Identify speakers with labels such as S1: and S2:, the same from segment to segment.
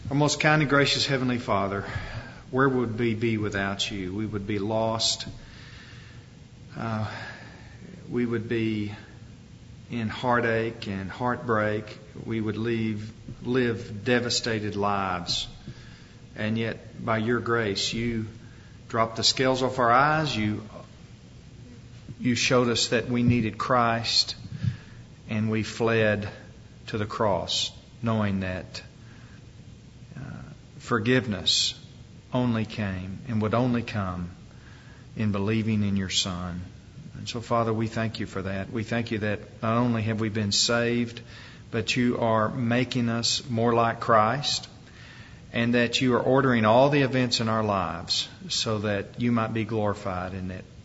S1: Our most kind and gracious Heavenly Father, where would we be without You? We would be lost. We would be in heartache and heartbreak. We would live devastated lives. And yet, by Your grace, You dropped the scales off our eyes. You showed us that we needed Christ, and we fled to the cross, knowing that forgiveness only came and would only come in believing in Your Son. And so, Father, we thank You for that. We thank You that not only have we been saved, but You are making us more like Christ, and that You are ordering all the events in our lives so that You might be glorified and that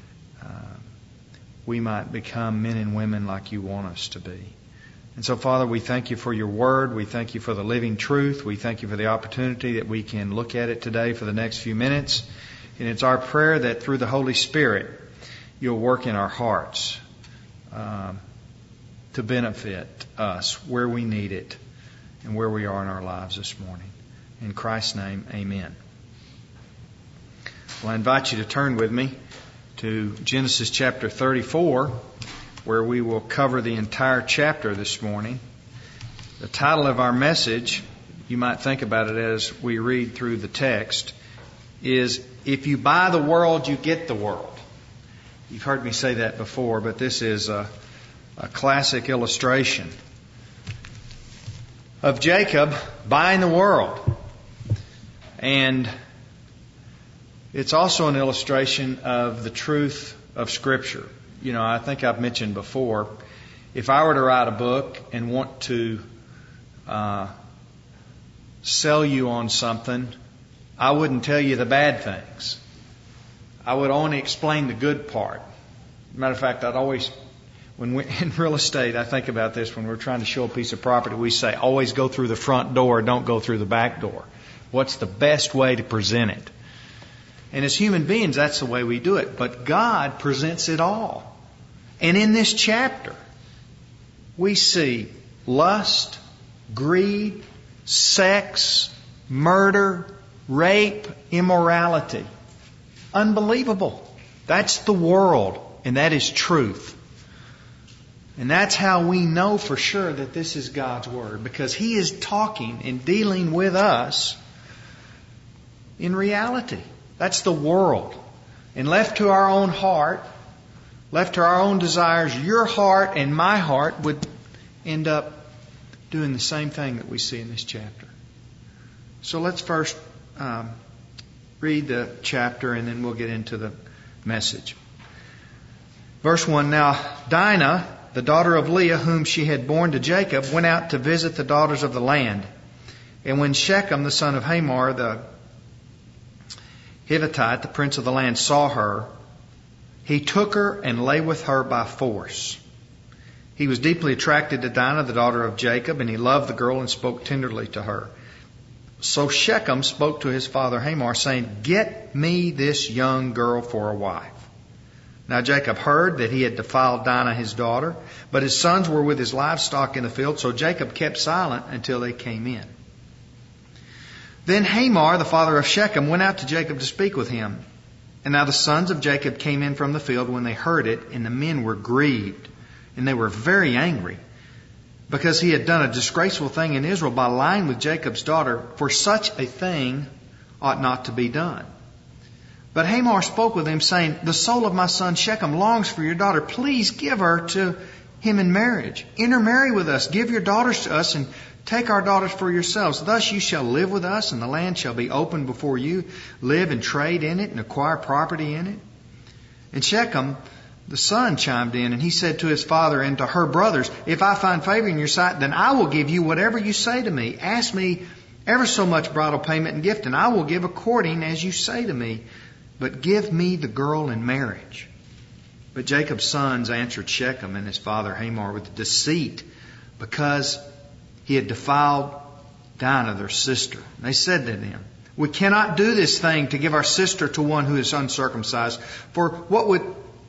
S1: we might become men and women like You want us to be. And so, Father, we thank You for Your Word. We thank You for the living truth. We thank You for the opportunity that we can look at it today for the next few minutes. And it's our prayer that through the Holy Spirit, You'll work in our hearts to benefit us where we need it and where we are in our lives this morning. In Christ's name, amen. Well, I invite you to turn with me to Genesis chapter 34, where we will cover the entire chapter this morning. The title of our message, you might think about it as we read through the text, is If You Buy the World, You Get the World. You've heard me say that before, but this is a classic illustration of Jacob buying the world. And it's also an illustration of the truth of Scripture. You know, I think I've mentioned before, if I were to write a book and want to sell you on something, I wouldn't tell you the bad things. I would only explain the good part. Matter of fact, when we're in real estate, I think about this when we're trying to show a piece of property. We say, always go through the front door, don't go through the back door. What's the best way to present it? And as human beings, that's the way we do it. But God presents it all. And in this chapter, we see lust, greed, sex, murder, rape, immorality. Unbelievable. That's the world, and that is truth. And that's how we know for sure that this is God's Word, because He is talking and dealing with us in reality. That's the world. And left to our own heart, left to our own desires, your heart and my heart would end up doing the same thing that we see in this chapter. So let's first read the chapter and then we'll get into the message. Verse 1, Now Dinah, the daughter of Leah, whom she had borne to Jacob, went out to visit the daughters of the land. And when Shechem, the son of Hamor, the Hivittite, the prince of the land, saw her, he took her and lay with her by force. He was deeply attracted to Dinah, the daughter of Jacob, and he loved the girl and spoke tenderly to her. So Shechem spoke to his father Hamor, saying, Get me this young girl for a wife. Now Jacob heard that he had defiled Dinah his daughter, but his sons were with his livestock in the field, so Jacob kept silent until they came in. Then Hamor, the father of Shechem, went out to Jacob to speak with him. And now the sons of Jacob came in from the field when they heard it, and the men were grieved, and they were very angry, because he had done a disgraceful thing in Israel by lying with Jacob's daughter, for such a thing ought not to be done. But Hamor spoke with him, saying, The soul of my son Shechem longs for your daughter. Please give her to him in marriage. Intermarry with us. Give your daughters to us, and take our daughters for yourselves. Thus you shall live with us, and the land shall be open before you. Live and trade in it, and acquire property in it. And Shechem, the son, chimed in, and he said to his father and to her brothers, If I find favor in your sight, then I will give you whatever you say to me. Ask me ever so much bridal payment and gift, and I will give according as you say to me. But give me the girl in marriage. But Jacob's sons answered Shechem and his father Hamor with deceit, because he had defiled Dinah, their sister. And they said to them, We cannot do this thing to give our sister to one who is uncircumcised, for what would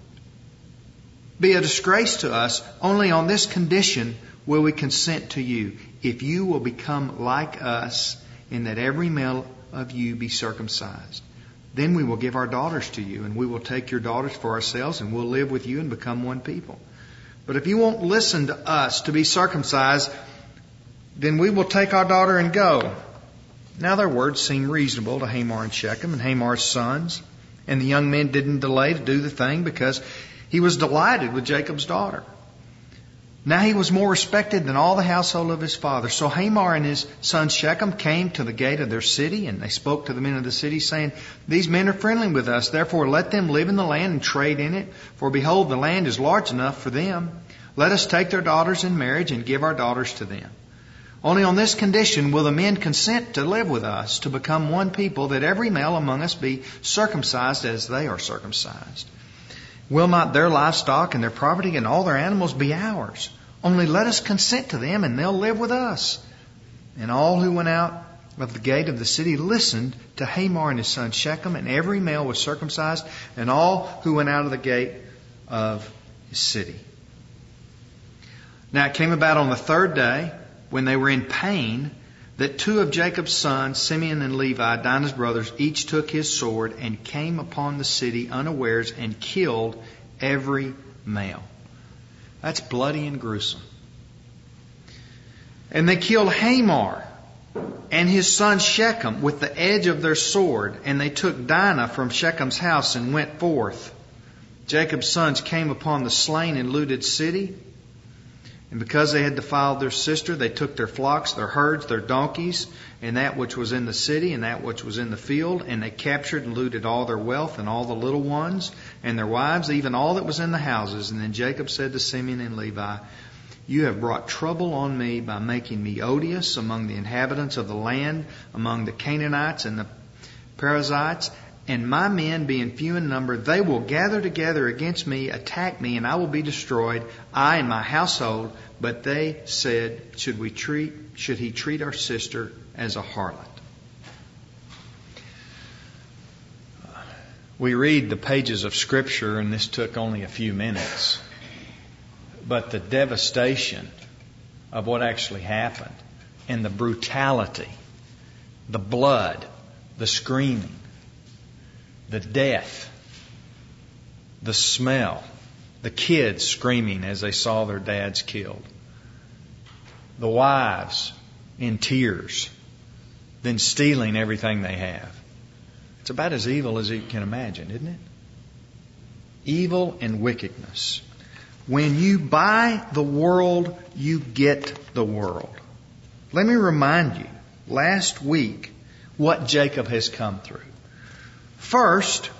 S1: be a disgrace to us, only on this condition will we consent to you. If you will become like us and that every male of you be circumcised. Then we will give our daughters to you, and we will take your daughters for ourselves, and we'll live with you and become one people. But if you won't listen to us to be circumcised, then we will take our daughter and go." Now their words seemed reasonable to Hamor and Shechem and Hamor's sons. And the young men didn't delay to do the thing because he was delighted with Jacob's daughter. Now he was more respected than all the household of his father. So Hamor and his son Shechem came to the gate of their city, and they spoke to the men of the city, saying, "These men are friendly with us, therefore let them live in the land and trade in it. For behold, the land is large enough for them. Let us take their daughters in marriage and give our daughters to them. Only on this condition will the men consent to live with us, to become one people, that every male among us be circumcised as they are circumcised. Will not their livestock and their property and all their animals be ours? Only let us consent to them, and they'll live with us." And all who went out of the gate of the city listened to Hamor and his son Shechem, and every male was circumcised, and all who went out of the gate of his city. Now it came about on the third day, when they were in pain, that two of Jacob's sons, Simeon and Levi, Dinah's brothers, each took his sword and came upon the city unawares and killed every male. That's bloody and gruesome. And they killed Hamor and his son Shechem with the edge of their sword, and they took Dinah from Shechem's house and went forth. Jacob's sons came upon the slain and looted city. And because they had defiled their sister, they took their flocks, their herds, their donkeys, and that which was in the city and that which was in the field, and they captured and looted all their wealth and all the little ones and their wives, even all that was in the houses. And then Jacob said to Simeon and Levi, "You have brought trouble on me by making me odious among the inhabitants of the land, among the Canaanites and the Perizzites. And my men, being few in number, they will gather together against me, attack me, and I will be destroyed, I and my household." But they said, should he treat our sister as a harlot? We read the pages of Scripture, and this took only a few minutes. But the devastation of what actually happened, and the brutality, the blood, the screaming, the death, the smell, the kids screaming as they saw their dads killed, the wives in tears, then stealing everything they have. It's about as evil as you can imagine, isn't it? Evil and wickedness. When you buy the world, you get the world. Let me remind you, last week, what Jacob has come through. First,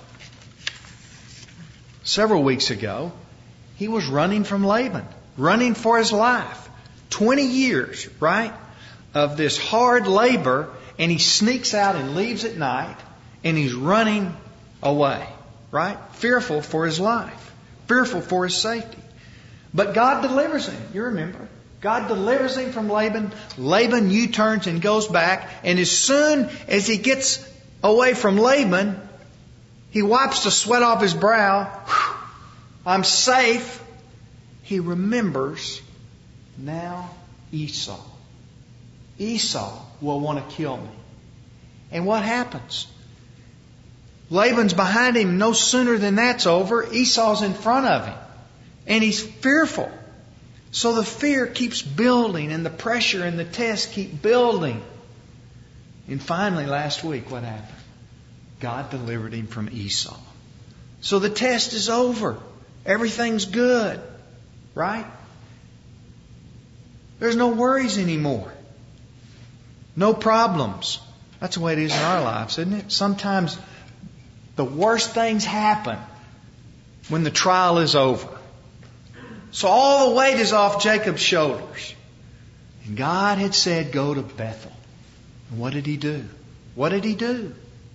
S1: several weeks ago, he was running from Laban, running for his life. 20 years, right, of this hard labor, and he sneaks out and leaves at night, and he's running away, right? Fearful for his life, fearful for his safety. But God delivers him, you remember. God delivers him from Laban. Laban U-turns and goes back, and as soon as he gets away from Laban, he wipes the sweat off his brow. Whew, I'm safe. He remembers now Esau. Esau will want to kill me. And what happens? Laban's behind him. No sooner than that's over, Esau's in front of him. And he's fearful. So the fear keeps building, and the pressure and the test keep building. And finally, last week, what happened? God delivered him from Esau. So the test is over. Everything's good. Right? There's no worries anymore. No problems. That's the way it is in our lives, isn't it? Sometimes the worst things happen when the trial is over. So all the weight is off Jacob's shoulders. And God had said, go to Bethel. And what did he do? What did he do?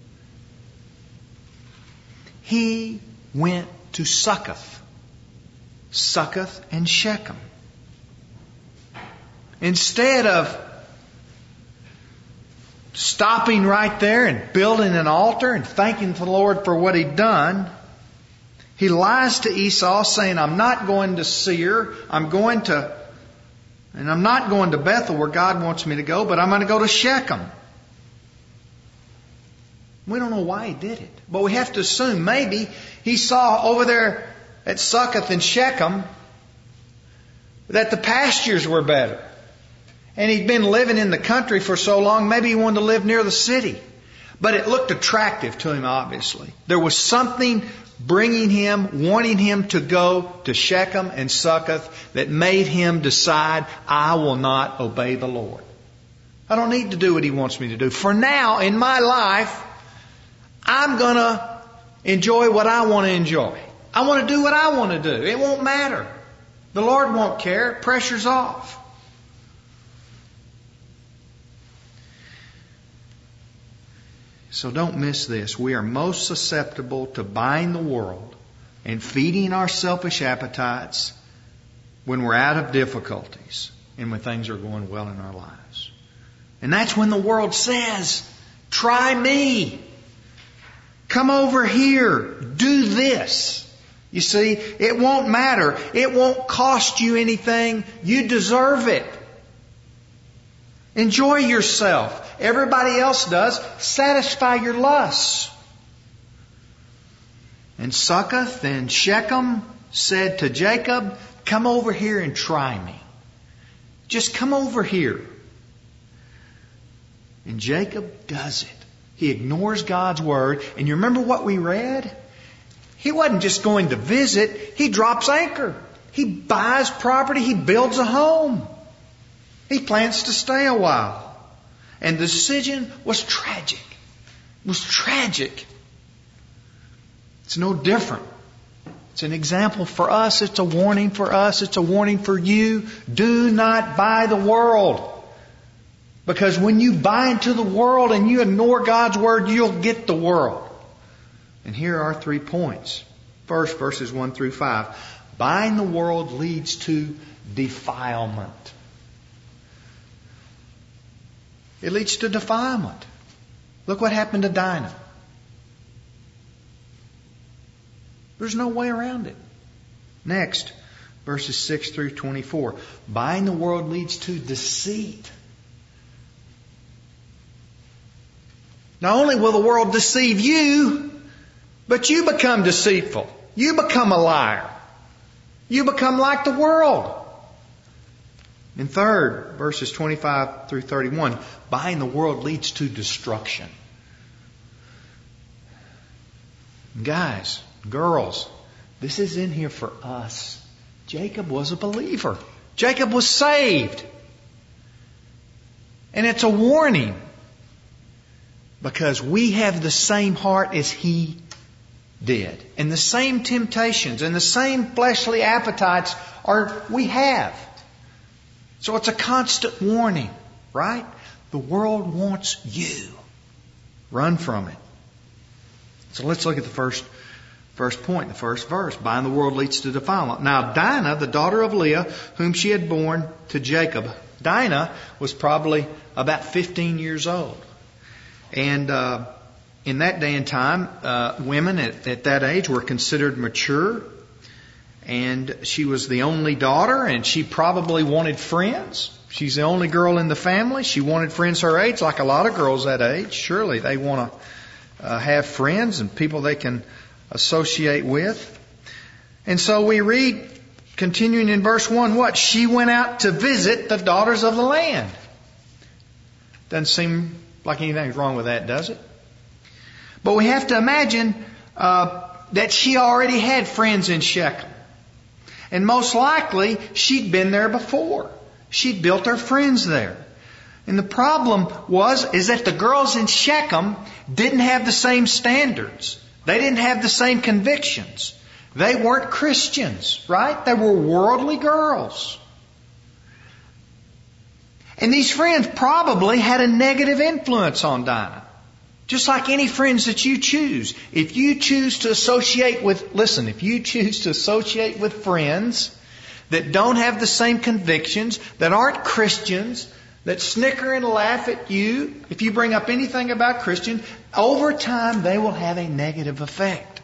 S1: He went to Succoth. Succoth and Shechem. Instead of stopping right there and building an altar and thanking the Lord for what he'd done, he lies to Esau saying, I'm not going to Seir, I'm not going to Bethel where God wants me to go, but I'm going to go to Shechem. We don't know why he did it. But we have to assume maybe he saw over there at Succoth and Shechem that the pastures were better. And he'd been living in the country for so long, maybe he wanted to live near the city. But it looked attractive to him, obviously. There was something bringing him, wanting him to go to Shechem and Succoth that made him decide, I will not obey the Lord. I don't need to do what he wants me to do. For now, in my life, I'm going to enjoy what I want to enjoy. I want to do what I want to do. It won't matter. The Lord won't care. Pressure's off. So don't miss this. We are most susceptible to buying the world and feeding our selfish appetites when we're out of difficulties and when things are going well in our lives. And that's when the world says, try me. Come over here. Do this. You see, it won't matter. It won't cost you anything. You deserve it. Enjoy yourself. Everybody else does. Satisfy your lusts. And Succoth and Shechem said to Jacob, come over here and try me. Just come over here. And Jacob does it. He ignores God's word. And you remember what we read? He wasn't just going to visit. He drops anchor. He buys property. He builds a home. He plans to stay a while. And the decision was tragic. It was tragic. It's no different. It's an example for us. It's a warning for us. It's a warning for you. Do not buy the world. Because when you buy into the world and you ignore God's word, you'll get the world. And here are 3 points. First, verses 1 through 5. Buying the world leads to defilement. It leads to defilement. Look what happened to Dinah. There's no way around it. Next, verses 6 through 24. Buying the world leads to deceit. Not only will the world deceive you, but you become deceitful. You become a liar. You become like the world. And third, verses 25 through 31, buying the world leads to destruction. Guys, girls, this is in here for us. Jacob was a believer. Jacob was saved. And it's a warning. Because we have the same heart as he did. And the same temptations and the same fleshly appetites we have. So it's a constant warning, right? The world wants you. Run from it. So let's look at the first point, the first verse. Buying the world leads to defilement. Now Dinah, the daughter of Leah, whom she had borne to Jacob. Dinah was probably about 15 years old. And in that day and time, women at that age were considered mature. And she was the only daughter, and she probably wanted friends. She's the only girl in the family. She wanted friends her age, like a lot of girls that age. Surely they want to have friends and people they can associate with. And so we read, continuing in verse 1, what? She went out to visit the daughters of the land. Doesn't seem like anything's wrong with that, does it? But we have to imagine that she already had friends in Shechem. And most likely, she'd been there before. She'd built her friends there. And the problem is that the girls in Shechem didn't have the same standards. They didn't have the same convictions. They weren't Christians, right? They were worldly girls. And these friends probably had a negative influence on Dinah. Just like any friends that you choose. If you choose to associate with friends that don't have the same convictions, that aren't Christians, that snicker and laugh at you, if you bring up anything about Christian, over time they will have a negative effect.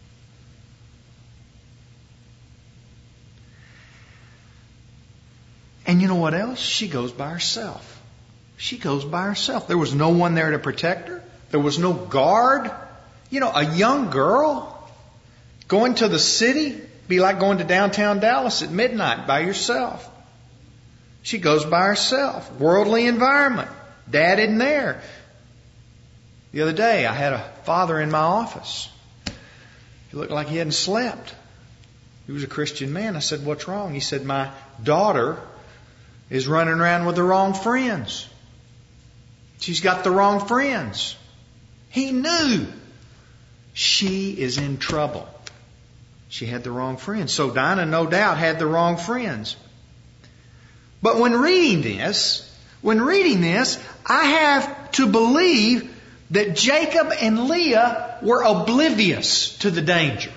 S1: And you know what else? She goes by herself. She goes by herself. There was no one there to protect her. There was no guard. You know, a young girl going to the city be like going to downtown Dallas at midnight by yourself. She goes by herself. Worldly environment. Dad isn't there. The other day, I had a father in my office. He looked like he hadn't slept. He was a Christian man. I said, "What's wrong?" He said, "My daughter is running around with the wrong friends. She's got the wrong friends." He knew she is in trouble. She had the wrong friends. So Dinah, no doubt, had the wrong friends. But when reading this, I have to believe that Jacob and Leah were oblivious to the danger.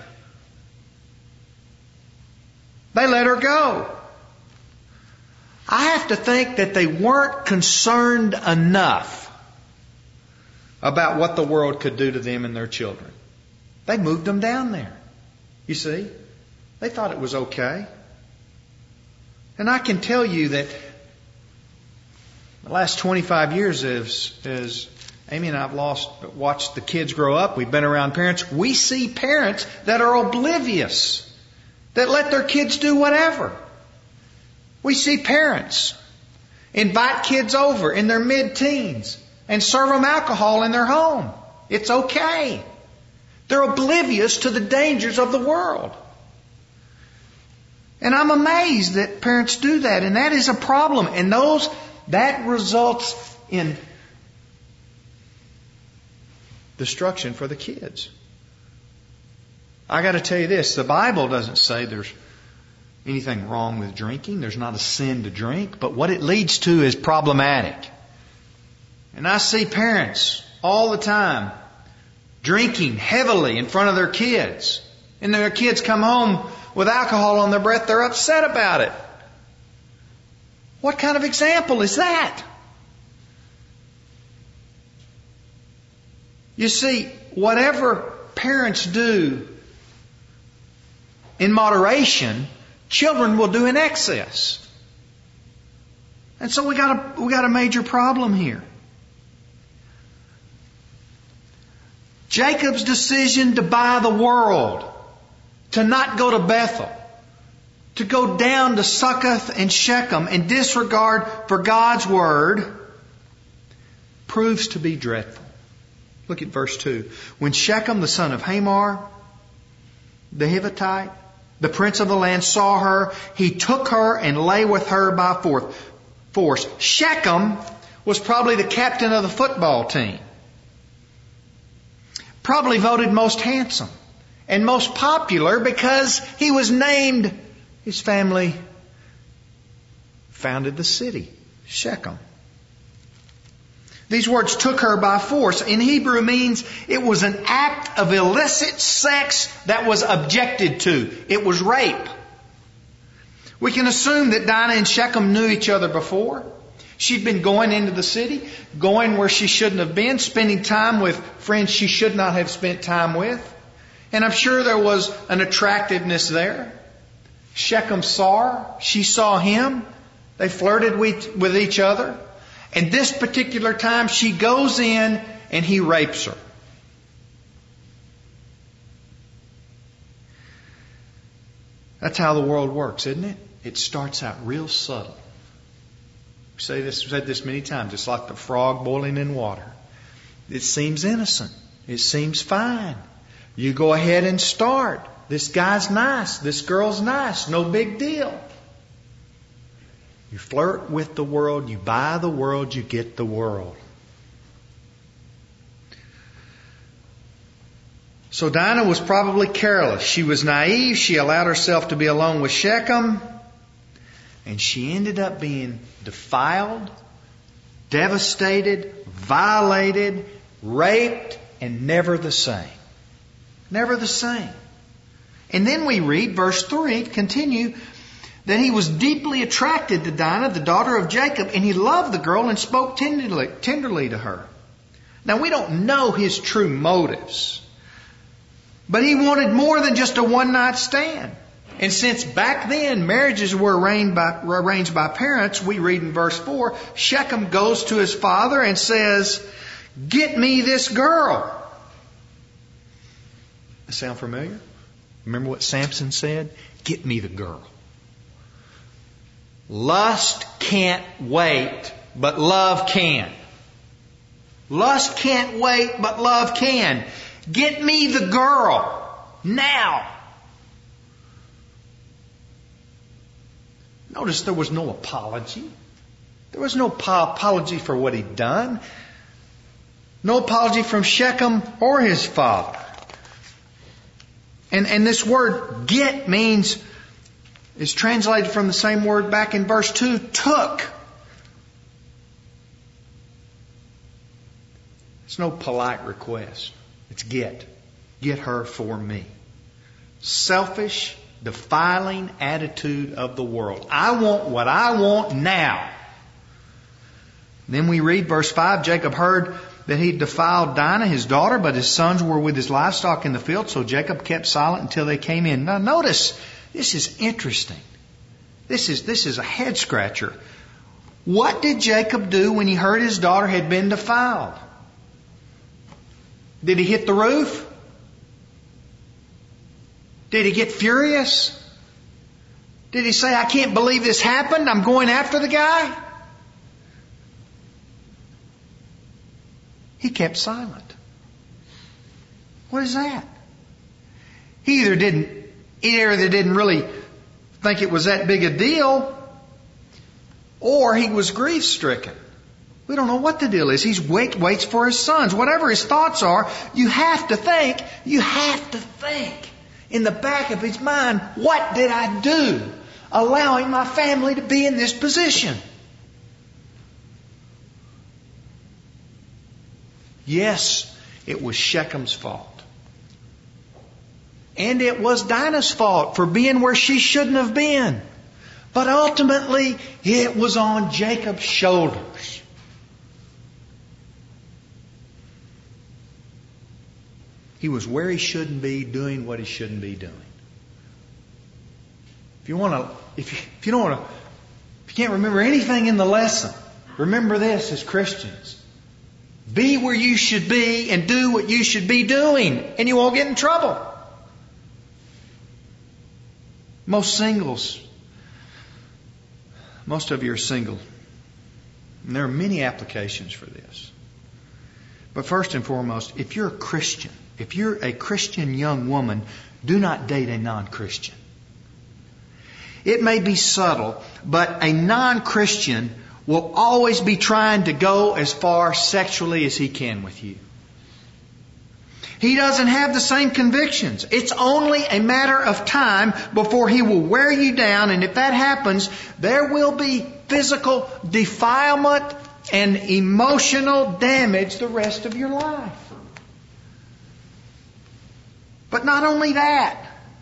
S1: They let her go. I have to think that they weren't concerned enough about what the world could do to them and their children. They moved them down there. You see, they thought it was okay. And I can tell you that the last 25 years as Amy and I have watched the kids grow up, we've been around parents, we see parents that are oblivious, that let their kids do whatever. We see parents invite kids over in their mid-teens and serve them alcohol in their home. It's okay. They're oblivious to the dangers of the world. And I'm amazed that parents do that, and that is a problem. And that results in destruction for the kids. I got to tell you this, the Bible doesn't say there's anything wrong with drinking. There's not a sin to drink, but what it leads to is problematic. And I see parents all the time drinking heavily in front of their kids. And their kids come home with alcohol on their breath. They're upset about it. What kind of example is that? You see, whatever parents do in moderation, children will do in excess. And so we got a major problem here. Jacob's decision to buy the world, to not go to Bethel, to go down to Succoth and Shechem and disregard for God's word, proves to be dreadful. Look at verse 2. When Shechem, the son of Hamor, the Hivitite, the prince of the land, saw her, he took her and lay with her by force. Shechem was probably the captain of the football team. Probably voted most handsome and most popular because he was named, his family founded the city, Shechem. These words, took her by force, in Hebrew means it was an act of illicit sex that was objected to. It was rape. We can assume that Dinah and Shechem knew each other before. She'd been going into the city, going where she shouldn't have been, spending time with friends she should not have spent time with. And I'm sure there was an attractiveness there. Shechem saw her. She saw him. They flirted with each other. And this particular time she goes in and he rapes her. That's how the world works, isn't it? It starts out real subtle. We've said this many times. It's like the frog boiling in water. It seems innocent. It seems fine. You go ahead and start. This guy's nice. This girl's nice. No big deal. You flirt with the world. You buy the world. You get the world. So Dinah was probably careless. She was naive. She allowed herself to be alone with Shechem. And she ended up being defiled, devastated, violated, raped, and never the same. Never the same. And then we read, verse 3, continue, that he was deeply attracted to Dinah, the daughter of Jacob, and he loved the girl and spoke tenderly to her. Now, we don't know his true motives, but he wanted more than just a one-night stand. And since back then marriages were arranged by parents, we read in verse 4, Shechem goes to his father and says, Get me this girl. That sound familiar? Remember what Samson said? Get me the girl. Lust can't wait, but love can. Lust can't wait, but love can. Get me the girl. Now. Notice there was no apology. There was no apology for what he'd done. No apology from Shechem or his father. And this word get means, is translated from the same word back in verse 2, took. It's no polite request. It's get. Get her for me. Selfish, defiling attitude of the world. I want what I want now. Then we read verse 5, Jacob heard that he defiled Dinah, his daughter, but his sons were with his livestock in the field, so Jacob kept silent until they came in. Now notice, this is interesting. This is a head scratcher. What did Jacob do when he heard his daughter had been defiled? Did he hit the roof? Did he get furious? Did he say, I can't believe this happened, I'm going after the guy? He kept silent. What is that? He either didn't really think it was that big a deal, or he was grief-stricken. We don't know what the deal is. He waits for his sons. Whatever his thoughts are, you have to think in the back of his mind, what did I do allowing my family to be in this position? Yes, it was Shechem's fault. And it was Dinah's fault for being where she shouldn't have been. But ultimately, it was on Jacob's shoulders. He was where he shouldn't be, doing what he shouldn't be doing. If you can't remember anything in the lesson, remember this as Christians. Be where you should be and do what you should be doing, and you won't get in trouble. Most of you are single. And there are many applications for this. But first and foremost, if you're a Christian, if you're a Christian young woman, do not date a non-Christian. It may be subtle, but a non-Christian will always be trying to go as far sexually as he can with you. He doesn't have the same convictions. It's only a matter of time before he will wear you down, and if that happens, there will be physical defilement and emotional damage the rest of your life. But not only that,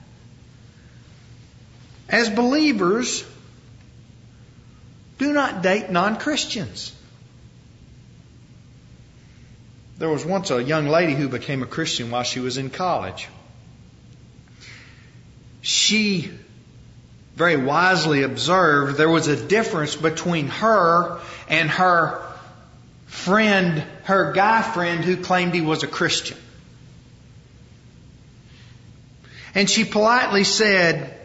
S1: as believers, do not date non-Christians. There was once a young lady who became a Christian while she was in college. She very wisely observed there was a difference between her and her friend, her guy friend who claimed he was a Christian. And she politely said,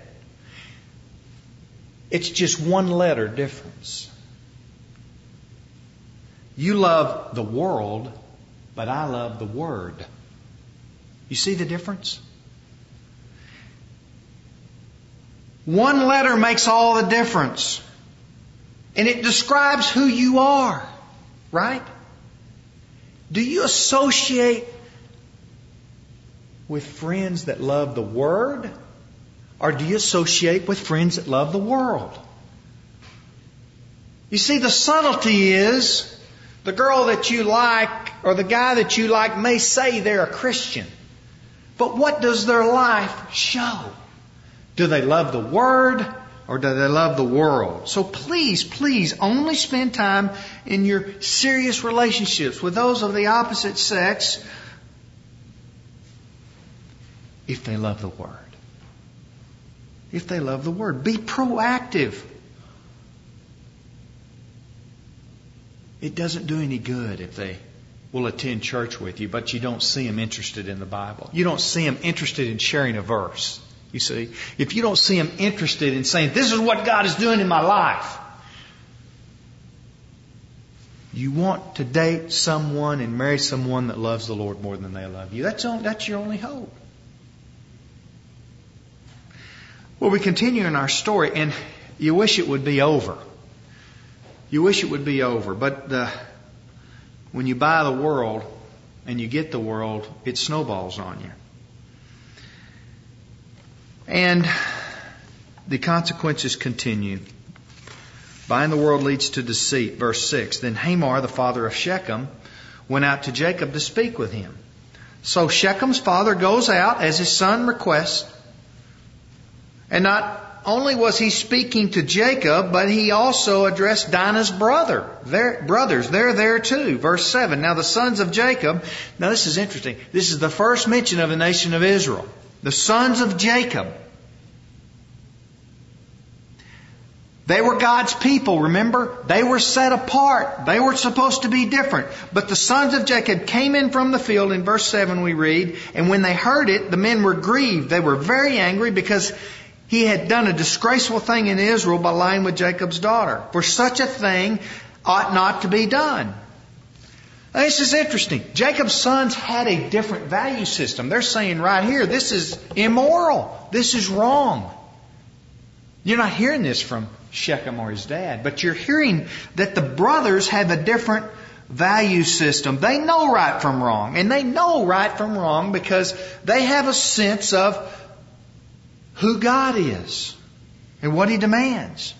S1: it's just one letter difference. You love the world, but I love the Word. You see the difference? One letter makes all the difference. And it describes who you are, right? Do you associate with friends that love the Word? Or do you associate with friends that love the world? You see, the subtlety is the girl that you like or the guy that you like may say they're a Christian. But what does their life show? Do they love the Word or do they love the world? So please only spend time in your serious relationships with those of the opposite sex if they love the Word. If they love the Word. Be proactive. It doesn't do any good if they will attend church with you, but you don't see them interested in the Bible. You don't see them interested in sharing a verse. You see, if you don't see them interested in saying, this is what God is doing in my life, you want to date someone and marry someone that loves the Lord more than they love you. That's your only hope. Well, we continue in our story, and you wish it would be over. You wish it would be over, but when you buy the world and you get the world, it snowballs on you. And the consequences continue. Buying the world leads to deceit. Verse 6. Then Hamor, the father of Shechem, went out to Jacob to speak with him. So Shechem's father goes out as his son requests. And not only was he speaking to Jacob, but he also addressed Dinah's brothers. They're there too. Verse 7. Now the sons of Jacob. Now this is interesting. This is the first mention of the nation of Israel. The sons of Jacob. They were God's people, remember? They were set apart. They were supposed to be different. But the sons of Jacob came in from the field. In verse 7 we read, and when they heard it, the men were grieved. They were very angry because he had done a disgraceful thing in Israel by lying with Jacob's daughter. For such a thing ought not to be done. Now, this is interesting. Jacob's sons had a different value system. They're saying right here, this is immoral. This is wrong. You're not hearing this from Shechem or his dad, but you're hearing that the brothers have a different value system. They know right from wrong. And they know right from wrong because they have a sense of who God is and what He demands.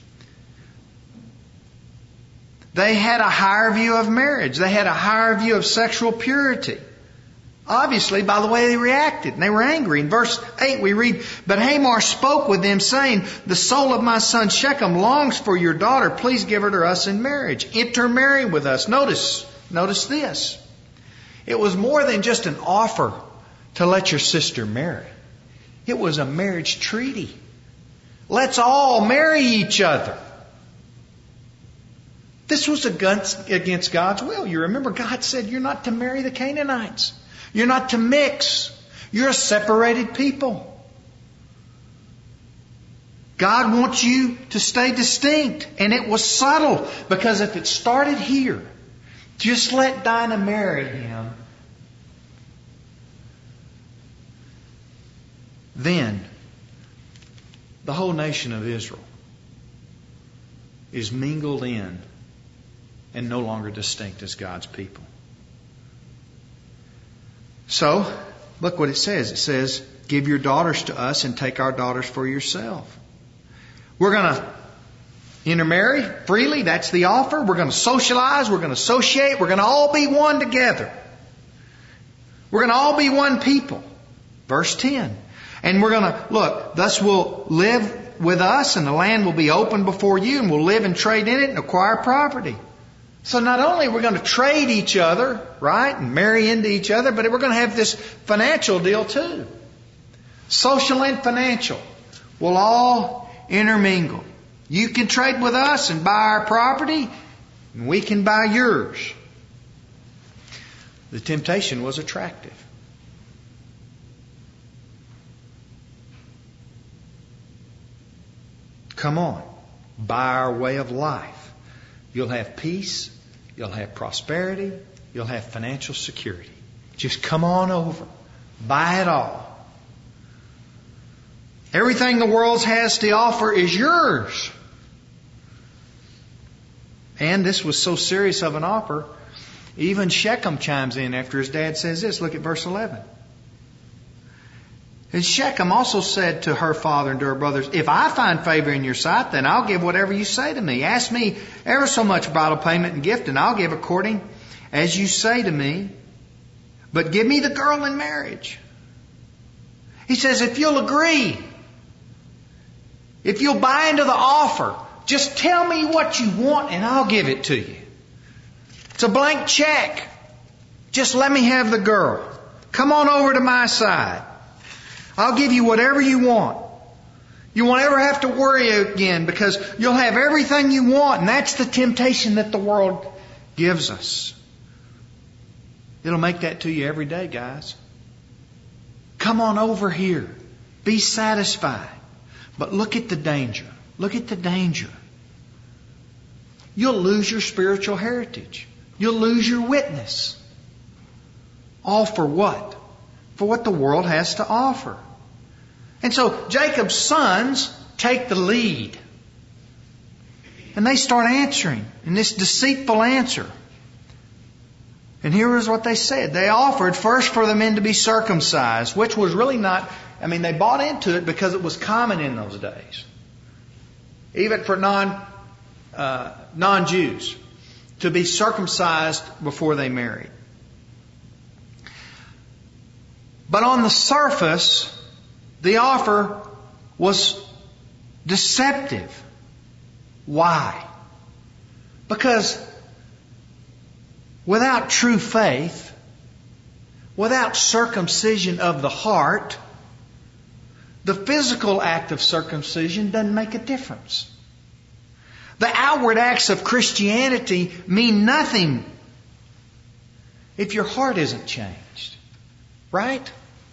S1: They had a higher view of marriage. They had a higher view of sexual purity. Obviously, by the way they reacted. And they were angry. In verse 8 we read, But Hamor spoke with them, saying, The soul of my son Shechem longs for your daughter. Please give her to us in marriage. Intermarry with us. Notice this. It was more than just an offer to let your sister marry. It was a marriage treaty. Let's all marry each other. This was against God's will. You remember God said you're not to marry the Canaanites. You're not to mix. You're a separated people. God wants you to stay distinct. And it was subtle. Because if it started here, just let Dinah marry him, then the whole nation of Israel is mingled in and no longer distinct as God's people. So, look what it says. It says, give your daughters to us and take our daughters for yourself. We're going to intermarry freely. That's the offer. We're going to socialize. We're going to associate. We're going to all be one together. We're going to all be one people. Verse 10. And we're going to, look, thus we'll live with us and the land will be open before you and we'll live and trade in it and acquire property. So not only are we going to trade each other, right, and marry into each other, but we're going to have this financial deal too. Social and financial will all intermingle. You can trade with us and buy our property, and we can buy yours. The temptation was attractive. Come on, buy our way of life. You'll have peace, you'll have prosperity, you'll have financial security. Just come on over. Buy it all. Everything the world has to offer is yours. And this was so serious of an offer, even Shechem chimes in after his dad says this. Look at verse 11. And Shechem also said to her father and to her brothers, if I find favor in your sight, then I'll give whatever you say to me. Ask me ever so much bridal payment and gift, and I'll give according as you say to me. But give me the girl in marriage. He says, if you'll agree, if you'll buy into the offer, just tell me what you want and I'll give it to you. It's a blank check. Just let me have the girl. Come on over to my side. I'll give you whatever you want. You won't ever have to worry again because you'll have everything you want. And that's the temptation that the world gives us. It'll make that to you every day, guys. Come on over here. Be satisfied. But look at the danger. Look at the danger. You'll lose your spiritual heritage. You'll lose your witness. All for what? For what the world has to offer. And so Jacob's sons take the lead. And they start answering in this deceitful answer. And here is what they said. They offered first for the men to be circumcised, which was really not, they bought into it because it was common in those days. Even for non-Jews, to be circumcised before they married. But on the surface, the offer was deceptive. Why? Because without true faith, without circumcision of the heart, the physical act of circumcision doesn't make a difference. The outward acts of Christianity mean nothing if your heart isn't changed. Right?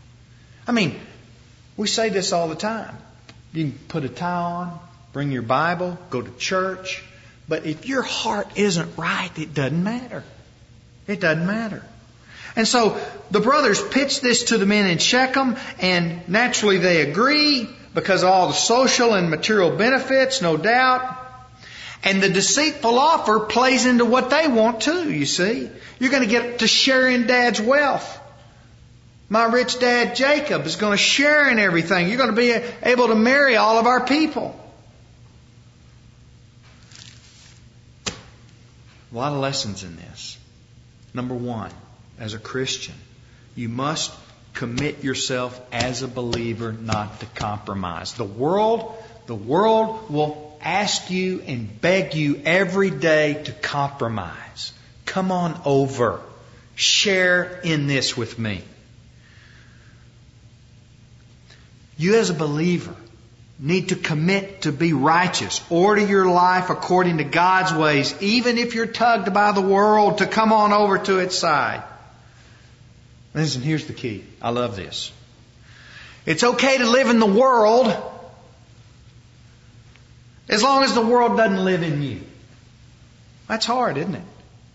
S1: We say this all the time. You can put a tie on, bring your Bible, go to church. But if your heart isn't right, it doesn't matter. It doesn't matter. And so the brothers pitch this to the men in Shechem, and naturally they agree because of all the social and material benefits, no doubt. And the deceitful offer plays into what they want too, you see. You're going to get to share in Dad's wealth. My rich dad Jacob is going to share in everything. You're going to be able to marry all of our people. A lot of lessons in this. Number one, as a Christian, you must commit yourself as a believer not to compromise. The world will ask you and beg you every day to compromise. Come on over. Share in this with me. You as a believer need to commit to be righteous. Order your life according to God's ways, even if you're tugged by the world to come on over to its side. Listen, here's the key. I love this. It's okay to live in the world as long as the world doesn't live in you. That's hard, isn't it?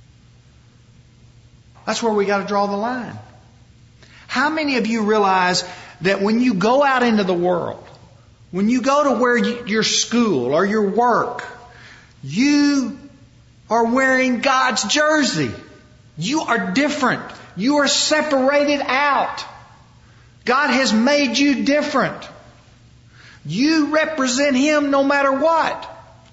S1: That's where we got to draw the line. How many of you realize that when you go out into the world, when you go to where your school or your work, you are wearing God's jersey. You are different. You are separated out. God has made you different. You represent Him no matter what.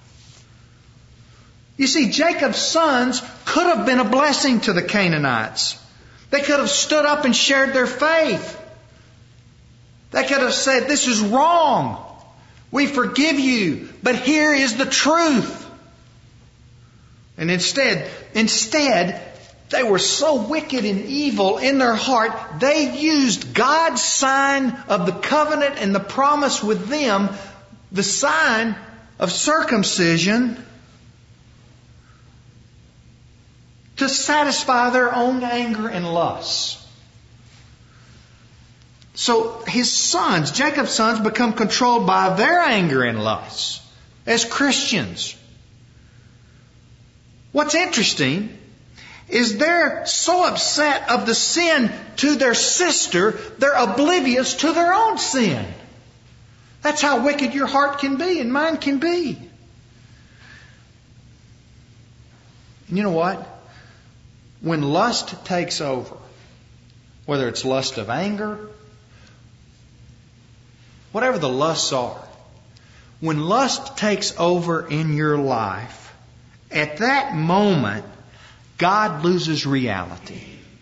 S1: You see, Jacob's sons could have been a blessing to the Canaanites. They could have stood up and shared their faith. They could have said, this is wrong. We forgive you, but here is the truth. And instead, they were so wicked and evil in their heart, they used God's sign of the covenant and the promise with them, the sign of circumcision, to satisfy their own anger and lust. So his sons, Jacob's sons, become controlled by their anger and lust as Christians. What's interesting is they're so upset of the sin to their sister, they're oblivious to their own sin. That's how wicked your heart can be and mine can be. And you know what? When lust takes over, whether it's lust of anger, whatever the lusts are, when lust takes over in your life, at that moment, God loses reality.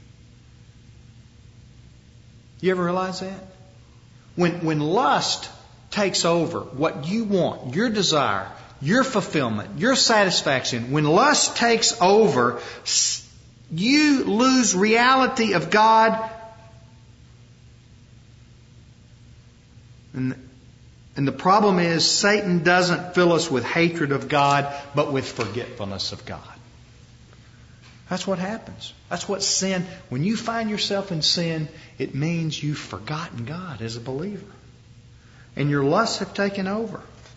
S1: You ever realize that? When lust takes over what you want, your desire, your fulfillment, your satisfaction, when lust takes over, you lose reality of God. And the problem is Satan doesn't fill us with hatred of God, but with forgetfulness of God. That's what happens. That's what sin, when you find yourself in sin, it means you've forgotten God as a believer. And your lusts have taken over.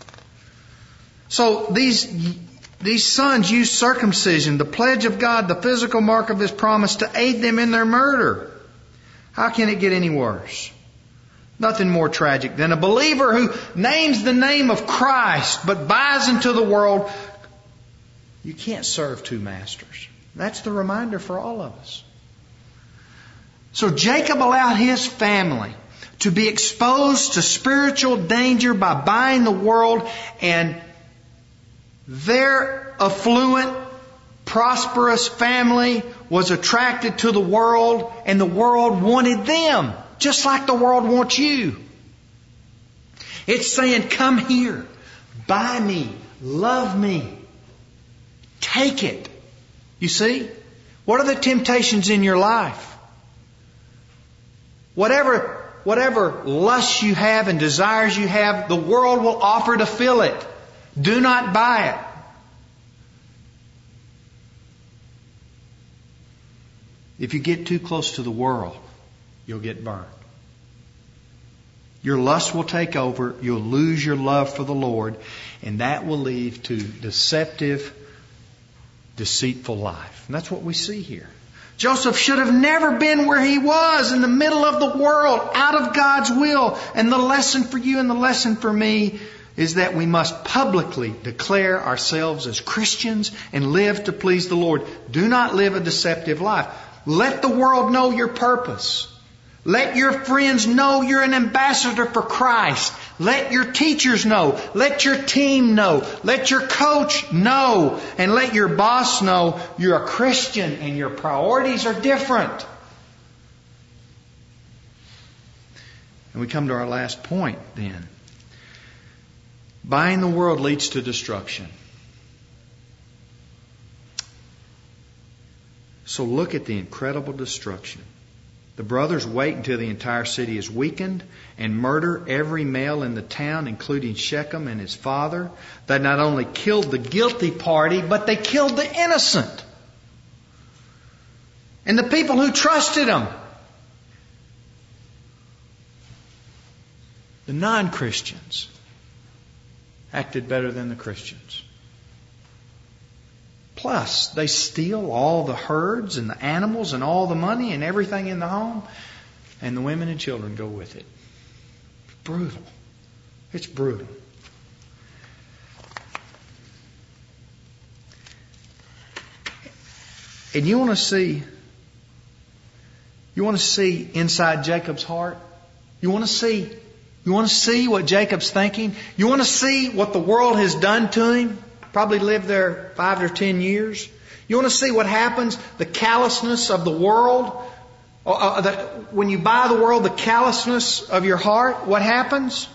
S1: So these sons use circumcision, the pledge of God, the physical mark of His promise, to aid them in their murder. How can it get any worse? Nothing more tragic than a believer who names the name of Christ but buys into the world. You can't serve two masters. That's the reminder for all of us. So Jacob allowed his family to be exposed to spiritual danger by buying the world, and their affluent, prosperous family was attracted to the world, and the world wanted them, just like the world wants you. It's saying, come here, buy me, love me, take it. You see? What are the temptations in your life? Whatever lusts you have and desires you have, the world will offer to fill it. Do not buy it. If you get too close to the world, you'll get burned. Your lust will take over. You'll lose your love for the Lord. And that will lead to deceptive, deceitful life. And that's what we see here. Joseph should have never been where he was, in the middle of the world, out of God's will. And the lesson for you and the lesson for me is that we must publicly declare ourselves as Christians and live to please the Lord. Do not live a deceptive life. Let the world know your purpose. Let your friends know you're an ambassador for Christ. Let your teachers know. Let your team know. Let your coach know. And let your boss know you're a Christian and your priorities are different. And we come to our last point then. Buying the world leads to destruction. So look at the incredible destruction. The brothers wait until the entire city is weakened and murder every male in the town, including Shechem and his father. They not only killed the guilty party, but they killed the innocent. And the people who trusted them. The non-Christians acted better than the Christians. Plus, they steal all the herds and the animals and all the money and everything in the home. And the women and children go with it. It's brutal. It's brutal. And you want to see inside Jacob's heart? You want to see what Jacob's thinking? You want to see what the world has done to him? Probably lived there 5 or 10 years. You want to see what happens? The callousness of the world. When you buy the world, the callousness of your heart. What happens?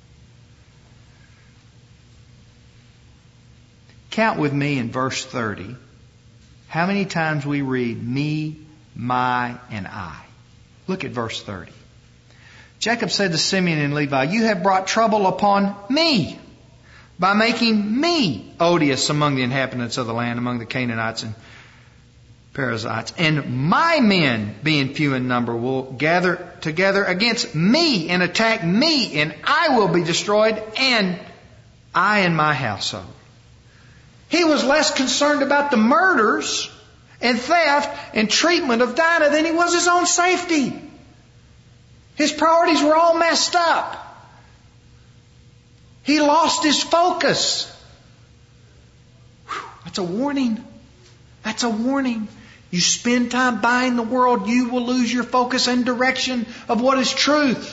S1: Count with me in verse 30. How many times we read me, my, and I. Look at verse 30. Jacob said to Simeon and Levi, you have brought trouble upon me, by making me odious among the inhabitants of the land, among the Canaanites and Perizzites. And my men, being few in number, will gather together against me and attack me, and I will be destroyed, and I and my household. He was less concerned about the murders and theft and treatment of Dinah than he was his own safety. His priorities were all messed up. He lost his focus. That's a warning. That's a warning. You spend time buying the world, you will lose your focus and direction of what is truth.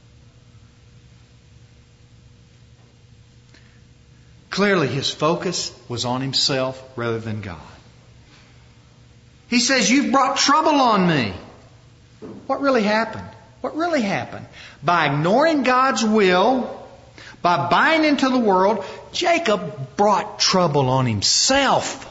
S1: Clearly, his focus was on himself rather than God. He says, you've brought trouble on me. What really happened? What really happened? By ignoring God's will, by buying into the world, Jacob brought trouble on himself.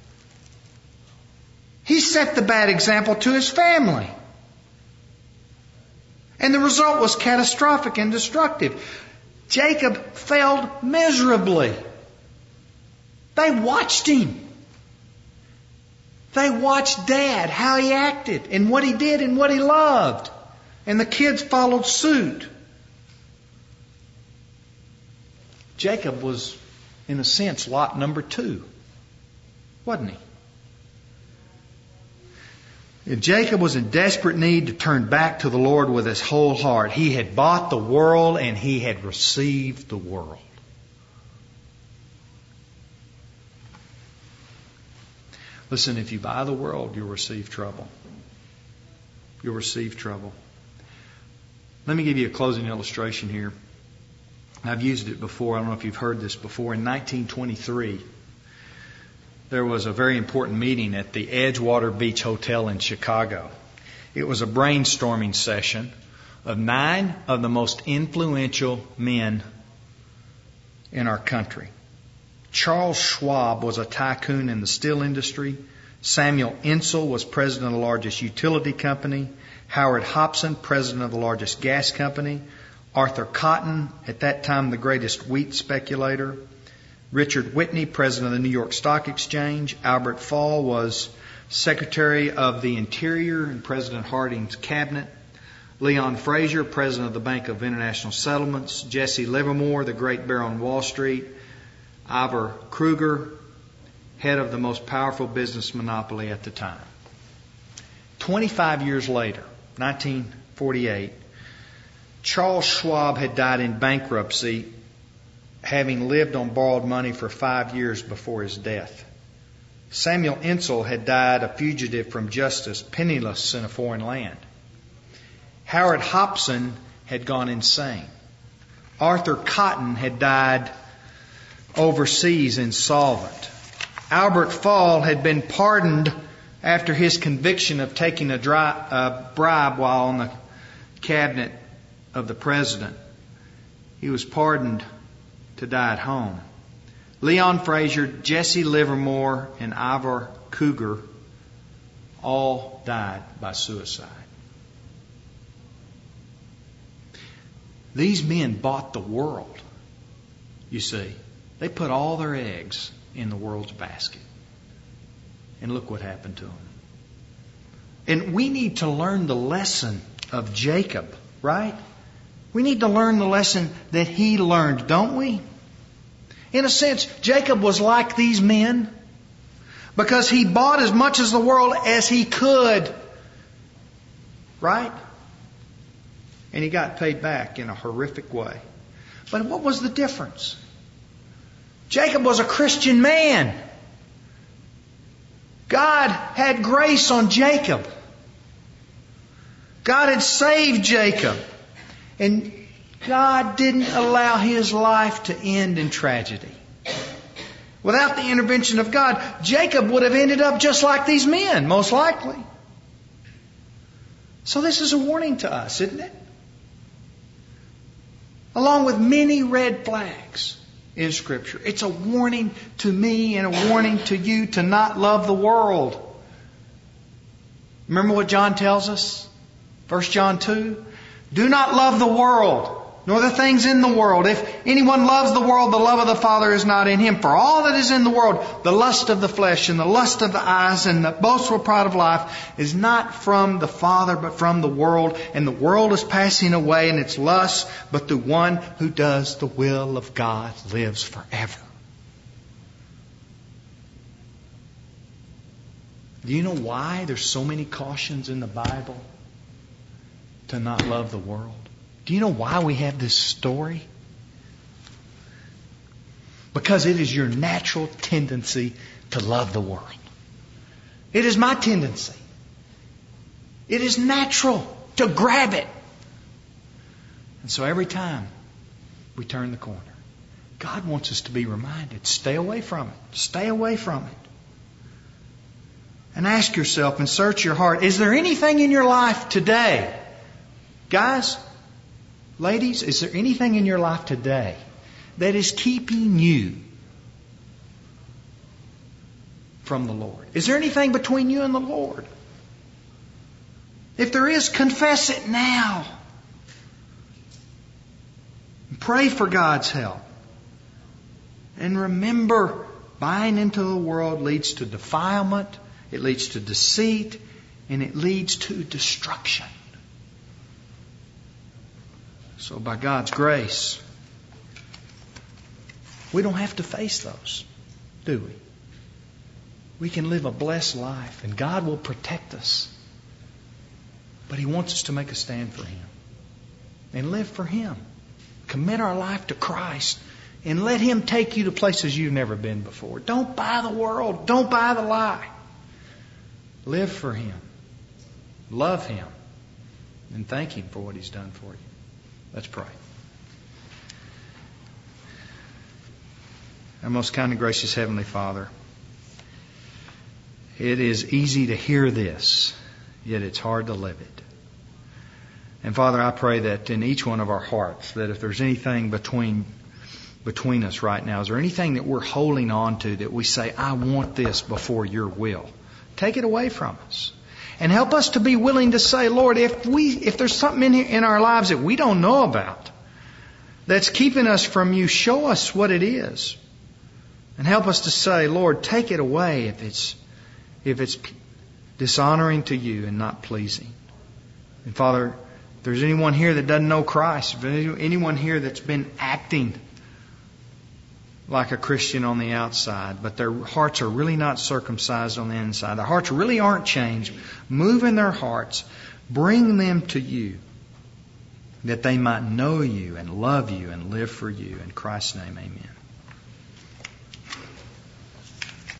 S1: He set the bad example to his family. And the result was catastrophic and destructive. Jacob failed miserably. They watched him. They watched Dad, how he acted and what he did and what he loved. And the kids followed suit. Jacob was, in a sense, Lot number 2, wasn't he? And Jacob was in desperate need to turn back to the Lord with his whole heart. He had bought the world and he had received the world. Listen, if you buy the world, you'll receive trouble. You'll receive trouble. Let me give you a closing illustration here. I've used it before. I don't know if you've heard this before. In 1923, there was a very important meeting at the Edgewater Beach Hotel in Chicago. It was a brainstorming session of 9 of the most influential men in our country. Charles Schwab was a tycoon in the steel industry. Samuel Insull was president of the largest utility company. Howard Hobson, president of the largest gas company. Arthur Cotton, at that time the greatest wheat speculator. Richard Whitney, president of the New York Stock Exchange. Albert Fall was secretary of the Interior in President Harding's cabinet. Leon Fraser, president of the Bank of International Settlements. Jesse Livermore, the great bear on Wall Street. Ivor Kruger, head of the most powerful business monopoly at the time. 25 years later, 1948, Charles Schwab had died in bankruptcy, having lived on borrowed money for 5 years before his death. Samuel Insull had died a fugitive from justice, penniless in a foreign land. Howard Hobson had gone insane. Arthur Cotton had died overseas insolvent. Albert Fall had been pardoned after his conviction of taking a bribe while on the cabinet of the president. He was pardoned to die at home. Leon Fraser, Jesse Livermore, and Ivor Kruger all died by suicide. These men bought the world, you see. They put all their eggs in the world's basket. And look what happened to them. And we need to learn the lesson of Jacob, right? We need to learn the lesson that he learned, don't we? In a sense, Jacob was like these men because he bought as much of the world as he could, right? And he got paid back in a horrific way. But what was the difference? Jacob was a Christian man. God had grace on Jacob. God had saved Jacob. And God didn't allow his life to end in tragedy. Without the intervention of God, Jacob would have ended up just like these men, most likely. So this is a warning to us, isn't it? Along with many red flags in Scripture. It's a warning to me and a warning to you to not love the world. Remember what John tells us? 1 John 2. Do not love the world, nor the things in the world. If anyone loves the world, the love of the Father is not in him. For all that is in the world, the lust of the flesh and the lust of the eyes and the boastful pride of life is not from the Father, but from the world. And the world is passing away in its lusts, but the one who does the will of God lives forever. Do you know why there's so many cautions in the Bible to not love the world? Do you know why we have this story? Because it is your natural tendency to love the world. It is my tendency. It is natural to grab it. And so every time we turn the corner, God wants us to be reminded, stay away from it. Stay away from it. And ask yourself and search your heart, is there anything in your life today? Guys, ladies, is there anything in your life today that is keeping you from the Lord? Is there anything between you and the Lord? If there is, confess it now. Pray for God's help. And remember, buying into the world leads to defilement it leads to deceit, and it leads to destruction. So by God's grace, we don't have to face those, do we? We can live a blessed life, and God will protect us. But He wants us to make a stand for Him and live for Him. Commit our life to Christ and let Him take you to places you've never been before. Don't buy the world. Don't buy the lie. Live for Him. Love Him. And thank Him for what He's done for you. Let's pray. Our most kind and gracious Heavenly Father, it is easy to hear this, yet it's hard to live it. And Father, I pray that in each one of our hearts, that if there's anything between us right now, is there anything that we're holding on to that we say, I want this before your will? Take it away from us. And help us to be willing to say, Lord, if there's something in our lives that we don't know about that's keeping us from you, show us what it is. And help us to say, Lord, take it away if it's dishonoring to you and not pleasing. And Father, if there's anyone here that doesn't know Christ, if there's anyone here that's been acting like a Christian on the outside, but their hearts are really not circumcised on the inside, their hearts really aren't changed, move in their hearts, bring them to you, that they might know you and love you and live for you. In Christ's name, amen.